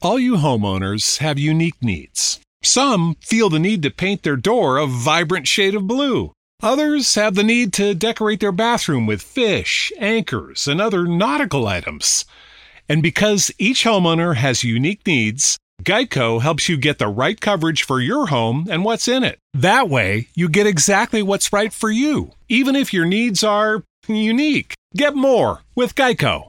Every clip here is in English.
All you homeowners have unique needs. Some feel the need to paint their door a vibrant shade of blue. Others have the need to decorate their bathroom with fish, anchors, and other nautical items. And because each homeowner has unique needs, Geico helps you get the right coverage for your home and what's in it. That way, you get exactly what's right for you, even if your needs are unique. Get more with Geico.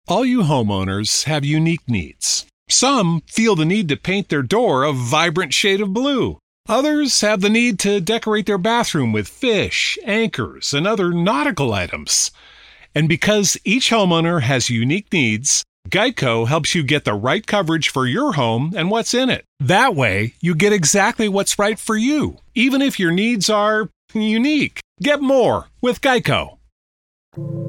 All you homeowners have unique needs. Some feel the need to paint their door a vibrant shade of blue. Others have the need to decorate their bathroom with fish, anchors, and other nautical items. And because each homeowner has unique needs, Geico helps you get the right coverage for your home and what's in it. That way, you get exactly what's right for you, even if your needs are unique. Get more with Geico.